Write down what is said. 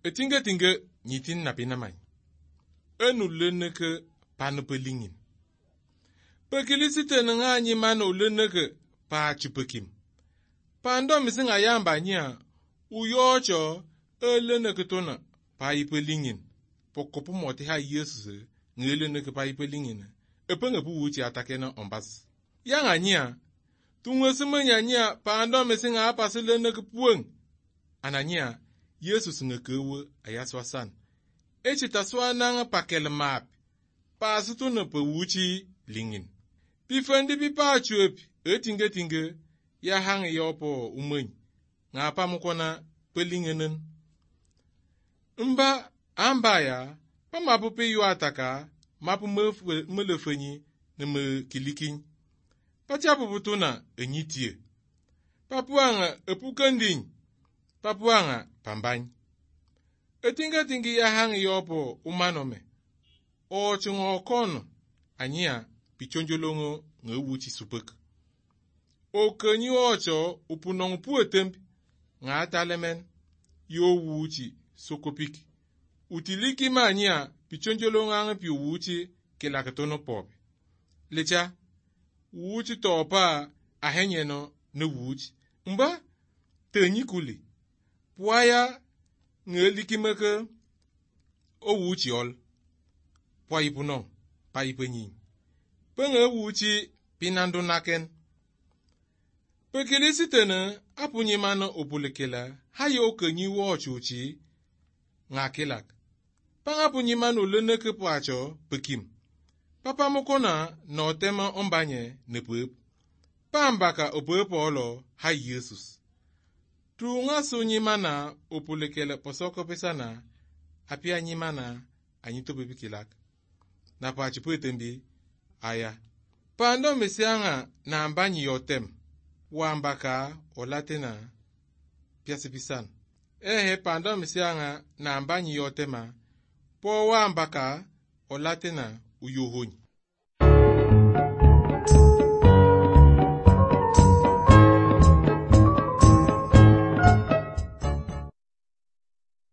Etinga tinga nyitin na pinamai. Enu leneke panupelingin. Pekilisite nga nyi mano leneke pa chupekim. Pando misinga yamba nya uyocho leneke tona pa ipelingin. Pokopu moti ha Yesus ngeleneke pa ipelingin. Epenge pu wuchi atakena ombas. Yang anya tungwesumenya nya pando misinga apasi leneke pueng. Ananya Yesus ngekewe ayaswasan. Echitaswa nanga pakele map. Pasutu na pe wuchi lingin. Pifendi pipa chuepi. Etinge ya hangi yopo umeny. Ngapa mukona pelingenen. Mba ambaya. Pa mapu pe yu ataka. Mapu melefenyi na me kilikin. Pachapu putuna enyitie. Papuanga epukending. Papuanga pambany. Etinge ya hangi yopo umanome. O chungo kono. Anya pichonjolongo ngewuchi supek. O kenyi ocho upunong puetempi. Nga talemen. Yo wuchi sokopiki. Utiliki manya pichonjolongo anga pi wuchi kilakatono popi. Lecha. Wuchi topa ahenyeno ne wuchi. Mba tenyi kuli. Puaya ngelikimeke o wuchi ol. Pwa ipunong pa ipenyi. Penge wuchi pinando naken. Pekilisitene apunyimano opulekela hayo kenyi wochuchi ngakilak. Pangapunyimano leneke pwacho pekim. Papa mokona no tema ombanye nepwep. Pambaka opwepo olo ha Yesus. Tunga sunyimana opulekela posoko pesana apia nyimana anyito kilak. Na pachipwetembi aya. Pando mesianga na ambanyi yotem. Wambaka olatena piasipisan. Pando mesianga na ambanyi yotema. Po wambaka olatena uyuhonyi.